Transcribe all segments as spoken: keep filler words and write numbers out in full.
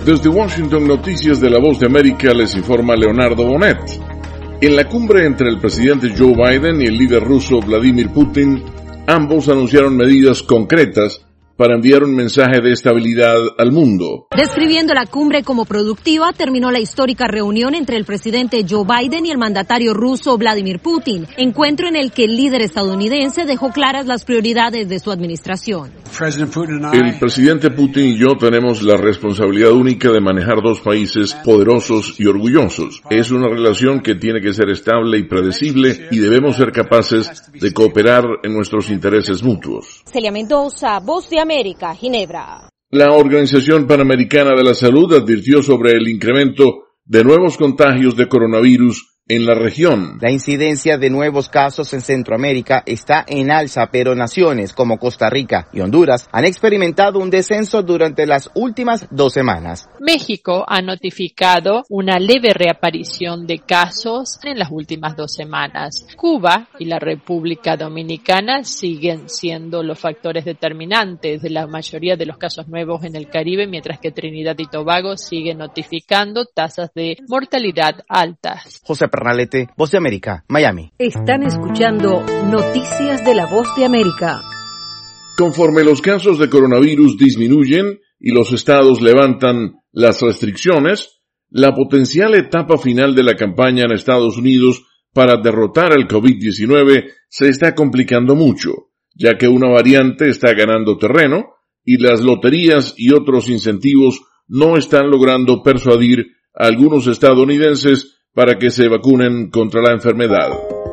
Desde Washington, Noticias de la Voz de América, les informa Leonardo Bonet. En la cumbre entre el presidente Joe Biden y el líder ruso Vladimir Putin, ambos anunciaron medidas concretas para enviar un mensaje de estabilidad al mundo. Describiendo la cumbre como productiva, terminó la histórica reunión entre el presidente Joe Biden y el mandatario ruso Vladimir Putin, encuentro en el que el líder estadounidense dejó claras las prioridades de su administración. El presidente Putin y yo tenemos la responsabilidad única de manejar dos países poderosos y orgullosos. Es una relación que tiene que ser estable y predecible y debemos ser capaces de cooperar en nuestros intereses mutuos. Celia Mendoza, Voz de América, Ginebra. La Organización Panamericana de la Salud advirtió sobre el incremento de nuevos contagios de coronavirus en la región. La incidencia de nuevos casos en Centroamérica está en alza, pero naciones como Costa Rica y Honduras han experimentado un descenso durante las últimas dos semanas. México ha notificado una leve reaparición de casos en las últimas dos semanas. Cuba y la República Dominicana siguen siendo los factores determinantes de la mayoría de los casos nuevos en el Caribe, mientras que Trinidad y Tobago sigue notificando tasas de mortalidad altas. José Pernalete, Voz de América, Miami. Están escuchando Noticias de la Voz de América. Conforme los casos de coronavirus disminuyen y los estados levantan las restricciones, la potencial etapa final de la campaña en Estados Unidos para derrotar el COVID diecinueve se está complicando mucho, ya que una variante está ganando terreno y las loterías y otros incentivos no están logrando persuadir a algunos estadounidenses para que se vacunen contra la enfermedad.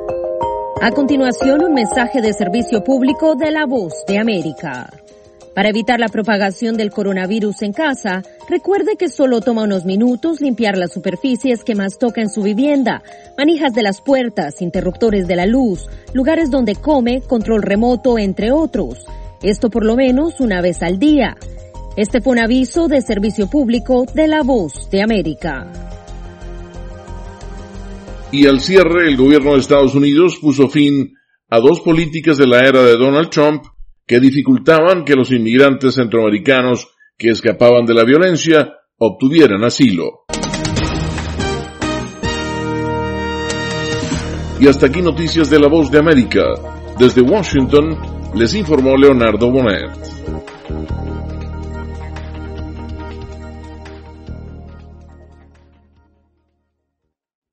A continuación, un mensaje de servicio público de la Voz de América. Para evitar la propagación del coronavirus en casa, recuerde que solo toma unos minutos limpiar las superficies que más toca en su vivienda, manijas de las puertas, interruptores de la luz, lugares donde come, control remoto, entre otros. Esto por lo menos una vez al día. Este fue un aviso de servicio público de la Voz de América. Y al cierre, el gobierno de Estados Unidos puso fin a dos políticas de la era de Donald Trump que dificultaban que los inmigrantes centroamericanos que escapaban de la violencia obtuvieran asilo. Y hasta aquí Noticias de la Voz de América. Desde Washington, les informó Leonardo Bonet.